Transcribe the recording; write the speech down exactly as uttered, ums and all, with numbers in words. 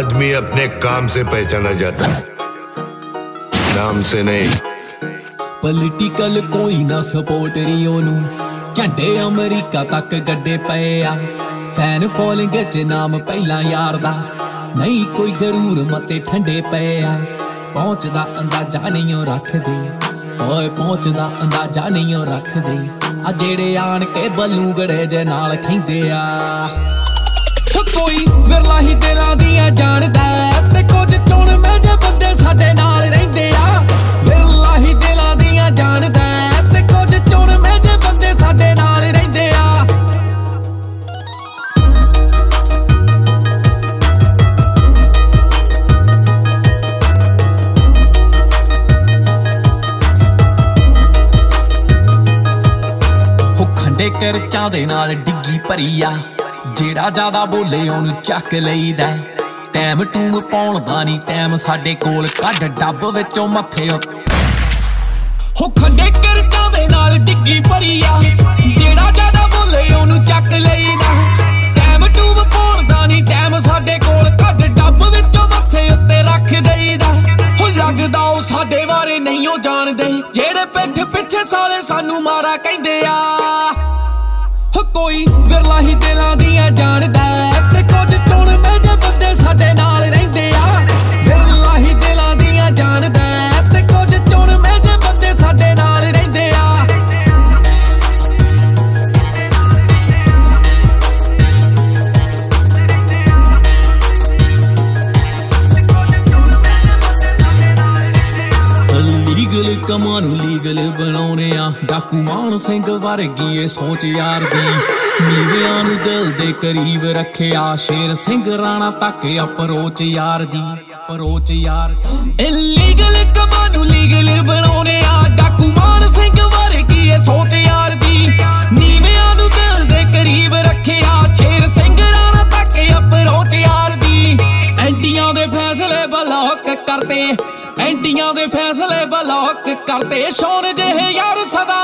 आदमी अपने काम से पहचाना जाता है, नाम से नहीं। पॉलिटिकल कोई ना सपोर्टरी ओनू झंडे अमरीका तक गड्डे पे आ। फैन फॉलोइंग च नाम पहला यार दा, नहीं कोई गरूर मते ठंडे पे आ। पहुंचदा अंदाजा नहीं ओ रख दे, ओए पहुंचदा अंदाजा नहीं ओ रख दे। आ जेड़े आन के बलूगड़े जे नाल खैंदे आ। कोई विरला ही दिलां दियां जानदा ते कुछ चुण में जे बंदे साडे नाल रहिंदे आ। विरला ही दिलां दियां जानदा ते कुछ चुण में जे बंदे साडे नाल रहिंदे आ। हो खंडे करचां दे नाल डिग्गी भरी आ। जेड़ा ज्यादा बोले ओनू चक लईदा। टैम टूम पाउण दा नी टैम साडे कोल, कढ डब विचों मथे हो खंडे करचां दे नाल डिग्गी भरी आ। जेड़ा ज्यादा बोले ओनू चक लईदा। टैम टूम पाउण दा नी टैम साडे कोल, कढ डब विचों मथे उत्ते रख दईदा। हो लगदा ओ साडे बारे नहीं ओ जाणदे, जेड़े पिठ पिछे साले सानू मारा कहिंदे आ। हो कोई विरला ही दिलां दियां जानदा ते कुछ चुण में जे बंदे साडे नाल रहिंदे आ। विरला ही दिलां दियां जानदा ते कुछ चुण में जे बंदे साडे नाल रहिंदे आ। लीगल कमां नूं लीगल बनाउने आ। डाकू मान सिंह वर्गी ए सोच यार दी, नीवियां नूं दिल दे करीब रखिया। शेर सिंह राणा तक अप्रोच यार दी, अप्रोच यार दी। लीगल कमां नूं लीगल बनाउने आ। डाकू मान सिंह वर्गी ए सोच यार दी, नीवियां नूं दिल दे करीब रखिया। शेर सिंह राणा तक अप्रोच यार दी। एंटियां दे फैसले ब्लॉक करते, एंटियां दे फैसले ब्लॉक करते। शोर जेहे यार सदा